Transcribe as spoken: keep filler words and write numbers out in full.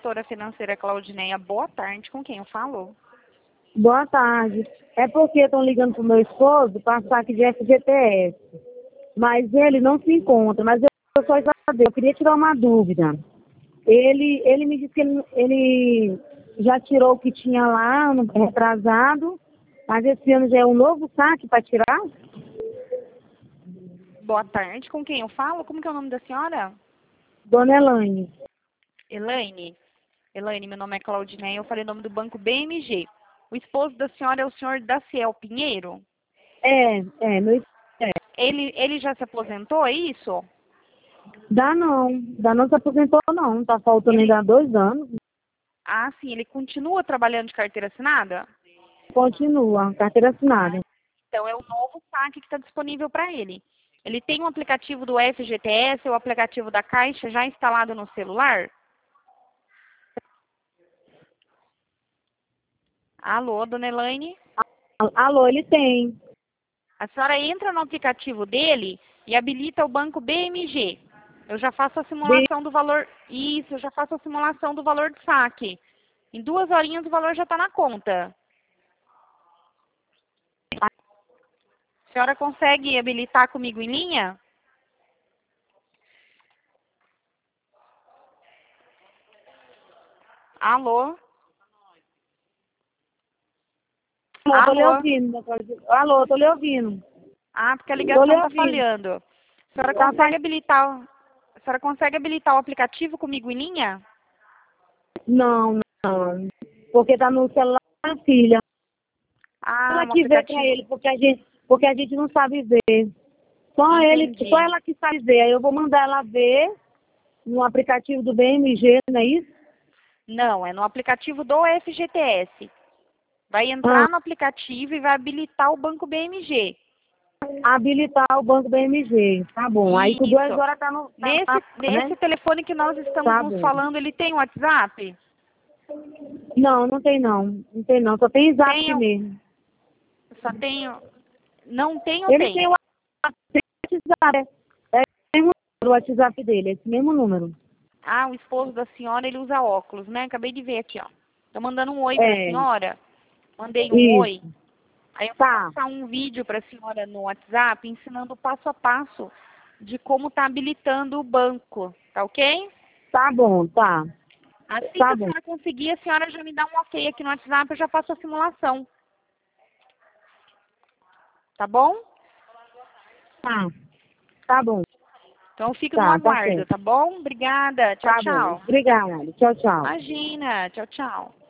gestora financeira Claudineia. Boa tarde, com quem eu falo? Boa tarde. É porque estão ligando pro meu esposo para saque de F G T S. Mas ele não se encontra. Mas eu só eu queria tirar uma dúvida. Ele, ele me disse que ele, ele já tirou o que tinha lá, no retrasado, mas esse ano já é um novo saque para tirar? Boa tarde, com quem eu falo? Como que é o nome da senhora? Dona Elaine. Elaine. Elaine, meu nome é Claudineia, eu falei o nome do banco B M G. O esposo da senhora é o senhor Daciel Pinheiro? É, é, meu é. Ele, ele já se aposentou, é isso? Dá não, dá não se aposentou não, tá faltando Ele... ainda dois anos. Ah, sim, ele continua trabalhando de carteira assinada? Continua, carteira assinada. Então, é o novo saque que está disponível para ele. Ele tem um aplicativo do F G T S, o aplicativo da Caixa, já instalado no celular? Alô, dona Elaine? Alô, ele tem. A senhora entra no aplicativo dele e habilita o banco B M G. Eu já faço a Bem, simulação do valor... Isso, eu já faço a simulação do valor de saque. Em duas horinhas o valor já está na conta. A senhora consegue habilitar comigo em linha? Alô? alô, tô lhe Alô? ouvindo. Alô, tô lhe ouvindo. Ah, porque a Tô lhe ligação está ouvindo. falhando. A senhora Tá, consegue habilitar... A senhora consegue habilitar o aplicativo comigo em linha? não, não. Porque tá no celular da filha. Ah, Ela um que vê pra aplicativo... ele, porque a gente, porque a gente não sabe ver. Só ele, só Entendi. ela que sabe ver. Aí eu vou mandar ela ver no aplicativo do B M G, não é isso? Não, é no aplicativo do F G T S. Vai Ah, entrar no aplicativo e vai habilitar o banco B M G. habilitar o banco B M G. Tá bom. Aí com duas Isso. horas tá no. Tá, Nesse, né? nesse telefone que nós estamos Tá nos bom. falando, ele tem WhatsApp? Não, não tem não. Não tem não. Só tem Tem, zap mesmo. só tem, não tem ou Ele tem tem? o WhatsApp. É o mesmo número, o WhatsApp dele, é esse mesmo número. Ah, o esposo da senhora, ele usa óculos, né? Acabei de ver aqui, ó. Tô mandando um oi pra É, senhora. Mandei um oi. isso. Aí eu vou Tá, passar um vídeo pra senhora no WhatsApp ensinando o passo a passo de como tá habilitando o banco. Tá ok? tá bom, tá. Assim que Tá a bom. senhora conseguir, a senhora já me dá um ok aqui no WhatsApp, eu já faço a simulação. Tá bom? Tá, tá bom. Então eu fico no Tá, tá aguardo, certo. tá bom? Obrigada. Tchau, Tá bom. tchau. Obrigada. Tchau, tchau. Imagina. Tchau, tchau.